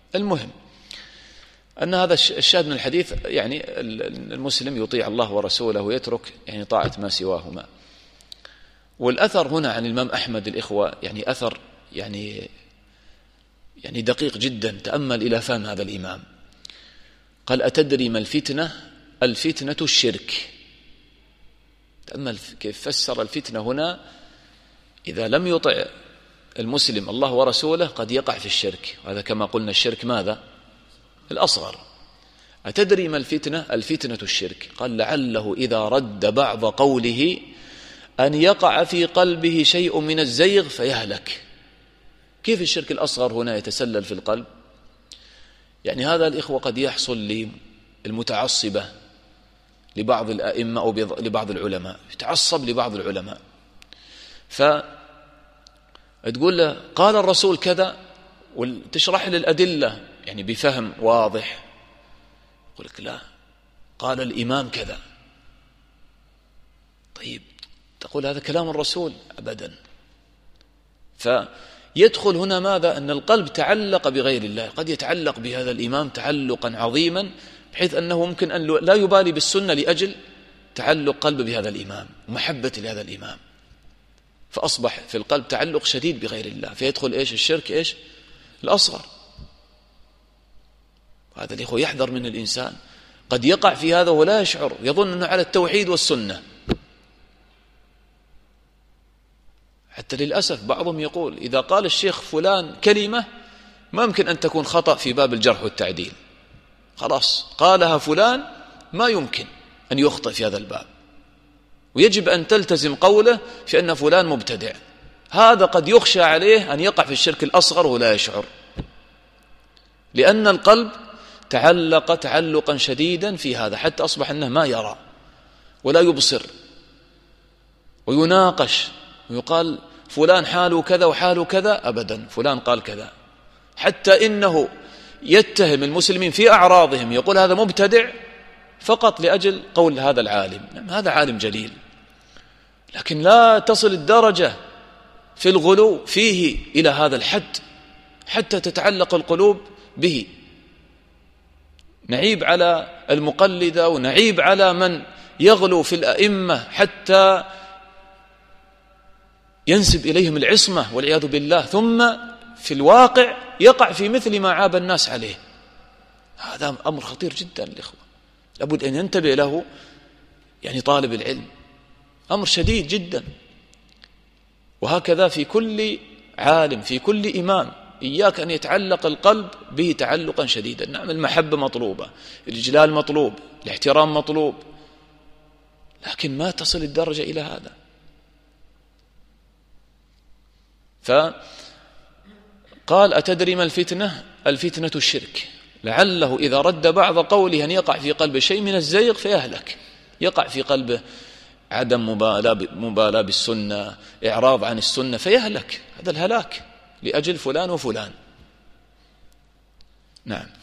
المهم أن هذا الشاهد من الحديث، يعني المسلم يطيع الله ورسوله ويترك يعني طاعة ما سواهما. والأثر هنا عن الإمام أحمد الإخوة يعني أثر يعني دقيق جدا. تأمل إلى فهم هذا الإمام. قال: أتدري ما الفتنة؟ الفتنة الشرك. تأمل كيف فسر الفتنة هنا. إذا لم يطع المسلم الله ورسوله قد يقع في الشرك، وهذا كما قلنا الشرك ماذا؟ الأصغر. أتدري ما الفتنة؟ الفتنة الشرك. قال: لعله إذا رد بعض قوله أن يقع في قلبه شيء من الزيغ فيهلك. كيف الشرك الأصغر هنا يتسلل في القلب؟ يعني هذا الإخوة قد يحصل للمتعصبة لبعض الأئمة أو لبعض العلماء، يتعصب لبعض العلماء فتقول له قال الرسول كذا وتشرح له الأدلة يعني بفهم واضح، يقول لك لا، قال الإمام كذا. طيب تقول هذا كلام الرسول؟ أبدا. فيدخل هنا ماذا؟ أن القلب تعلق بغير الله، قد يتعلق بهذا الإمام تعلقا عظيما بحيث أنه ممكن أن لا يبالي بالسنة لأجل تعلق قلبه بهذا الإمام ومحبة لهذا الإمام، فأصبح في القلب تعلق شديد بغير الله، فيدخل إيش؟ الشرك إيش؟ الأصغر. هذا الإخوة يحذر من الإنسان، قد يقع في هذا ولا يشعر، يظن أنه على التوحيد والسنة. حتى للأسف بعضهم يقول إذا قال الشيخ فلان كلمة ما يمكن أن تكون خطأ في باب الجرح والتعديل، خلاص قالها فلان ما يمكن أن يخطئ في هذا الباب، ويجب أن تلتزم قوله في أن فلان مبتدع. هذا قد يخشى عليه أن يقع في الشرك الأصغر ولا يشعر، لأن القلب تعلق تعلقا شديدا في هذا حتى أصبح أنه ما يرى ولا يبصر، ويناقش ويقال فلان حاله كذا وحاله كذا، أبدا فلان قال كذا، حتى إنه يتهم المسلمين في أعراضهم، يقول هذا مبتدع فقط لأجل قول هذا العالم. نعم هذا عالم جليل، لكن لا تصل الدرجة في الغلو فيه إلى هذا الحد حتى تتعلق القلوب به. نعيب على المقلدة ونعيب على من يغلو في الأئمة حتى ينسب إليهم العصمة والعياذ بالله، ثم في الواقع يقع في مثل ما عاب الناس عليه. هذا أمر خطير جدا الإخوة، لابد أن ينتبه له يعني طالب العلم، أمر شديد جدا. وهكذا في كل عالم، في كل إمام، إياك أن يتعلق القلب به تعلقا شديدا. نعم المحبة مطلوبة، الإجلال مطلوب، الاحترام مطلوب، لكن ما تصل الدرجة إلى هذا. فقال أتدري ما الفتنة؟ الفتنة الشرك. لعله إذا رد بعض قوله أن يقع في قلبه شيء من الزيغ فيهلك، يقع في قلبه عدم مبالاة بالسنة، إعراض عن السنة، فيهلك. هذا الهلاك لأجل فلان وفلان. نعم.